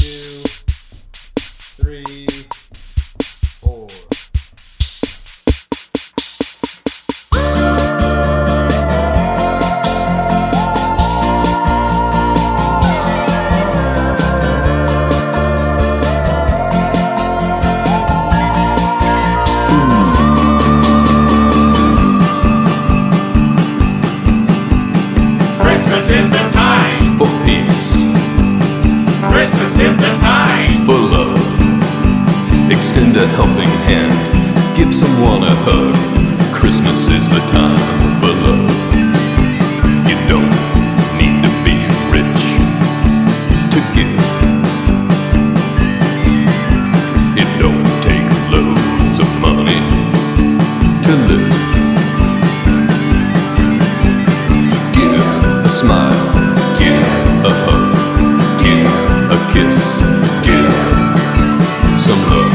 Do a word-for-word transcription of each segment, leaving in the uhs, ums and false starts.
two, three, four. Christmas is the time for peace, Christmas is the time for love. Extend a helping hand, give someone a hug. Christmas is the time for love. You don't need to be rich to give. It don't take loads of money to live. Give a smile, give a hug, give a kiss, give some love.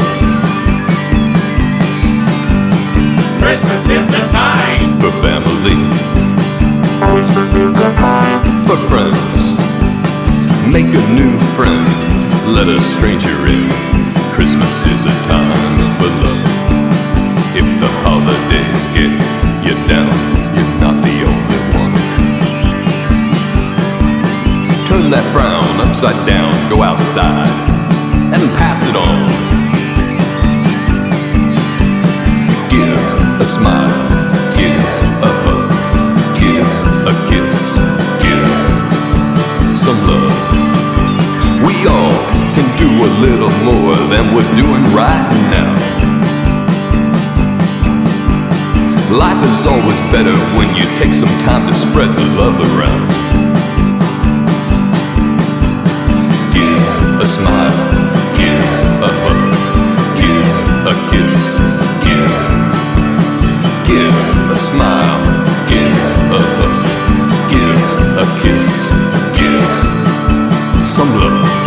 Christmas is the time For family, Christmas is the time for friends, make a new friend, let a stranger in. Christmas is a time for love. If the holidays get you down, you're not the only one. Turn that frown upside down, go outside and pass it on. Give a smile, give a hug, give a kiss, give some love. We all can do a little more than we're doing right now. Life is always better when you take some time to spread the love around. Give a smile, give a hug, give a kiss, give. Give a smile, give a hug, give a kiss, give some love.